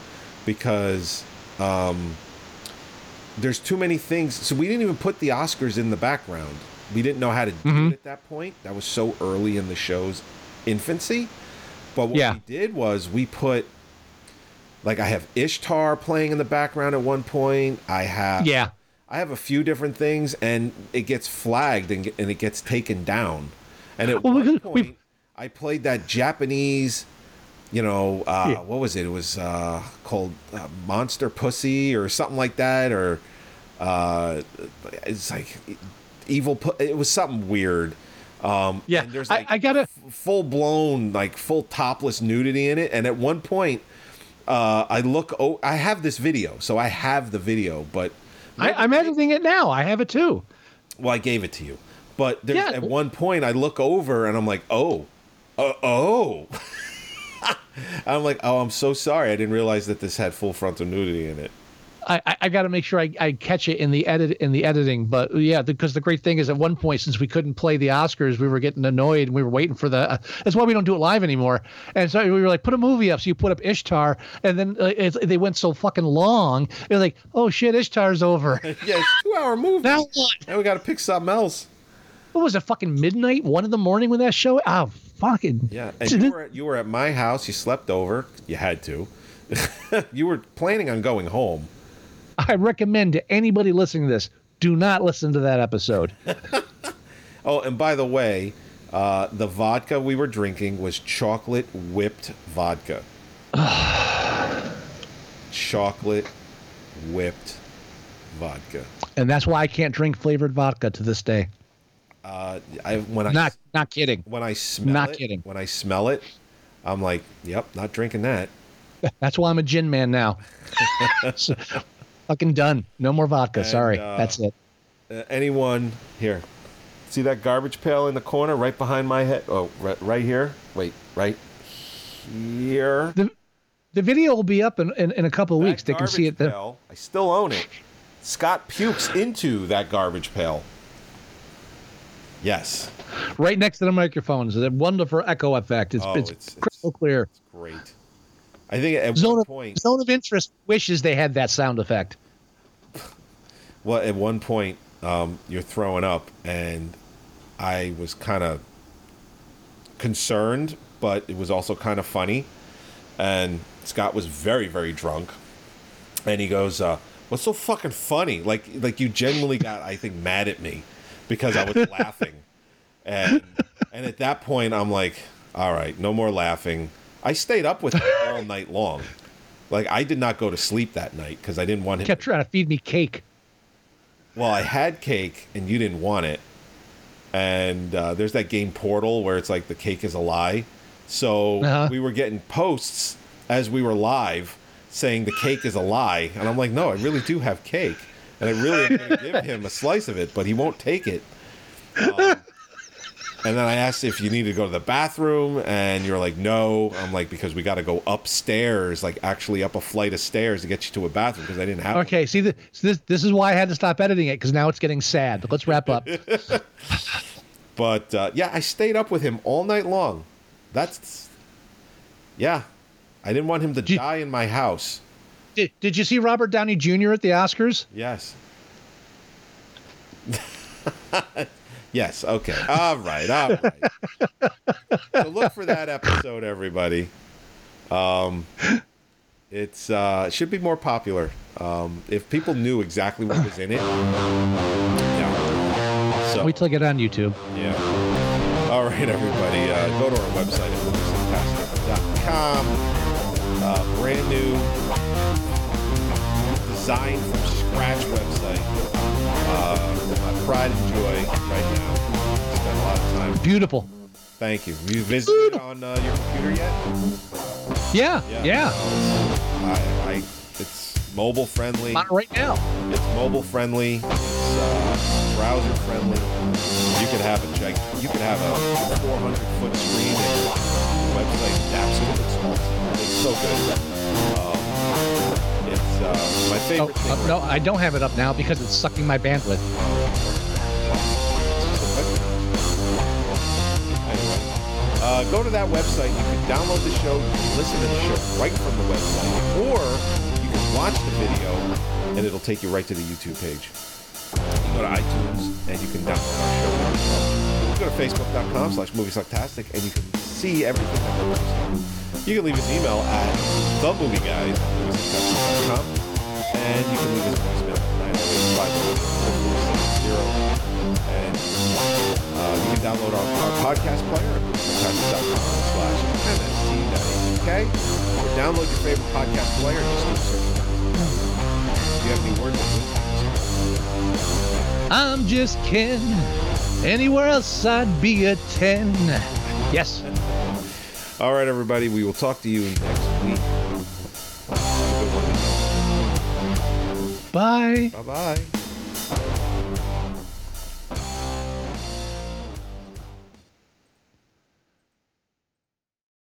[SPEAKER 4] because um, there's too many things. So we didn't even put the Oscars in the background. We didn't know how to do
[SPEAKER 5] Mhm.
[SPEAKER 4] it at that point. That was so early in the show's infancy. But what
[SPEAKER 5] Yeah.
[SPEAKER 4] we did was we put, like, I have Ishtar playing in the background at one point. I have
[SPEAKER 5] Yeah.
[SPEAKER 4] I have a few different things, and it gets flagged and, and it gets taken down. And at
[SPEAKER 5] Well, we
[SPEAKER 4] one
[SPEAKER 5] could-
[SPEAKER 4] point,
[SPEAKER 5] we-
[SPEAKER 4] I played that Japanese, you know, uh,
[SPEAKER 5] Yeah.
[SPEAKER 4] what was it? It was uh, called uh, Monster Pussy or something like that, or uh, it's like evil. Pu- it was something weird. Um,
[SPEAKER 5] Yeah,
[SPEAKER 4] and there's
[SPEAKER 5] I-
[SPEAKER 4] like
[SPEAKER 5] I gotta-
[SPEAKER 4] f- full blown, like full topless nudity in it. And at one point, uh, I look. Oh, I have this video, so I have the video, but.
[SPEAKER 5] I, I'm editing it now. I have it too.
[SPEAKER 4] Well, I gave it to you, but there's,
[SPEAKER 5] Yeah.
[SPEAKER 4] at one point I look over and I'm like, oh, uh, oh. I'm like, oh, I'm so sorry. I didn't realize that this had full frontal nudity in it.
[SPEAKER 5] I, I, I got to make sure I, I catch it in the edit in the editing. But yeah, because the great thing is, at one point, since we couldn't play the Oscars, we were getting annoyed and we were waiting for the. Uh, that's why we don't do it live anymore. And so we were like, put a movie up. So you put up Ishtar, and then uh, it, they went so fucking long. They're like, oh shit, Ishtar's over.
[SPEAKER 4] Yeah, it's a two-hour movie.
[SPEAKER 5] Now what?
[SPEAKER 4] Now we got to pick something else.
[SPEAKER 5] What was it? Fucking midnight, one in the morning when that show. Oh, fucking.
[SPEAKER 4] Yeah, and you were, at, you were at my house. You slept over. You had to. You were planning on going home.
[SPEAKER 5] I recommend to anybody listening to this, do not listen to that episode.
[SPEAKER 4] Oh, and by the way, uh, the vodka we were drinking was chocolate whipped vodka. Chocolate whipped vodka.
[SPEAKER 5] And that's why I can't drink flavored vodka to this day.
[SPEAKER 4] Uh, I when I
[SPEAKER 5] Not not kidding.
[SPEAKER 4] when I smell
[SPEAKER 5] not
[SPEAKER 4] it,
[SPEAKER 5] kidding.
[SPEAKER 4] when I smell it, I'm like, yep, not drinking that.
[SPEAKER 5] That's why I'm a gin man now. So, fucking done. No more vodka.
[SPEAKER 4] And,
[SPEAKER 5] Sorry.
[SPEAKER 4] uh,
[SPEAKER 5] That's it.
[SPEAKER 4] Uh, anyone here? See that garbage pail in the corner right behind my head? Oh, right, right here. Wait, right here.
[SPEAKER 5] The the video will be up in, in, in a couple of
[SPEAKER 4] That
[SPEAKER 5] weeks. They can see it.
[SPEAKER 4] garbage
[SPEAKER 5] The,
[SPEAKER 4] pail, I still own it. Scott pukes into that garbage pail. Yes.
[SPEAKER 5] right next to the microphones. It's a wonderful echo effect. It's,
[SPEAKER 4] Oh,
[SPEAKER 5] it's,
[SPEAKER 4] it's-
[SPEAKER 5] crystal clear.
[SPEAKER 4] Great. I think at
[SPEAKER 5] Zone
[SPEAKER 4] one
[SPEAKER 5] of,
[SPEAKER 4] point,
[SPEAKER 5] zone of interest wishes they had that sound effect.
[SPEAKER 4] well, at one point, um, you're throwing up, and I was kind of concerned, but it was also kind of funny. And Scott was very, very drunk, and he goes, uh, "What's so fucking funny?" Like, like you genuinely got, I think, mad at me because I was laughing, and and at that point, I'm like, "All right, no more laughing." I stayed up with him all night long. Like, I did not go to sleep that night because I didn't want him.
[SPEAKER 5] Kept trying to feed me cake.
[SPEAKER 4] Well, I had cake and you didn't want it. And uh, there's that game Portal where it's like the cake is a lie. So
[SPEAKER 5] Uh-huh.
[SPEAKER 4] we were getting posts as we were live saying the cake is a lie. And I'm like, no, I really do have cake. And I really am going to give him a slice of it, but he won't take it. Um, and then I asked if you needed to go to the bathroom, and you're like, no. I'm like, because we got to go upstairs, like actually up a flight of stairs to get you to a bathroom because I didn't have one.
[SPEAKER 5] Okay, see, the, so this this is why I had to stop editing it, because now it's getting sad. Let's wrap up.
[SPEAKER 4] But uh, yeah, I stayed up with him all night long. That's yeah. I didn't want him to
[SPEAKER 5] you-
[SPEAKER 4] die in my house.
[SPEAKER 5] Did, did you see Robert Downey Junior at the Oscars?
[SPEAKER 4] Yes. Yes. Okay. All right. All right. So look for that episode, everybody. Um, it's uh, it should be more popular. Um, if people knew exactly what was in it. Yeah. So.
[SPEAKER 5] Wait till I get on YouTube.
[SPEAKER 4] Yeah. All right, everybody. Uh, go to our website at movie fantastic dot com. Uh, brand new, designed from scratch website. Uh, my pride and joy right now. Spent a lot of time.
[SPEAKER 5] Beautiful.
[SPEAKER 4] Thank you. Have you visited on uh, your computer yet?
[SPEAKER 5] Yeah, yeah.
[SPEAKER 4] I, I, it's mobile friendly.
[SPEAKER 5] On it right now.
[SPEAKER 4] It's mobile friendly. It's uh, browser friendly. You could have a check. You could have a four hundred foot screen and the website is absolutely small. It's so good. Um, it's uh, my
[SPEAKER 5] Oh,
[SPEAKER 4] favorite thing.
[SPEAKER 5] uh, no, I don't have it up now because it's sucking my bandwidth.
[SPEAKER 4] Anyway, uh, go to that website. You can download the show, you can listen to the show right from the website, or watch the video, and it'll take you right to the YouTube page. You go to iTunes, and you can download our show. You go to facebook.com slash moviesucktastic, and you can see everything that we're posting. You can leave us an email at themovieguys at moviesucktastic dot com, and you can leave us a voicemail at nine oh eight, five oh eight, four four six zero. And uh, you can download our, our podcast player at moviesucktastic.com slash mst.hk, or download your favorite podcast player and just do a search. Do you have any words of wisdom?
[SPEAKER 5] I'm just Ken. Anywhere else I'd be a ten. Yes.
[SPEAKER 4] All right, everybody. We will talk to you next week. Have a good one.
[SPEAKER 5] Bye.
[SPEAKER 4] Bye-bye.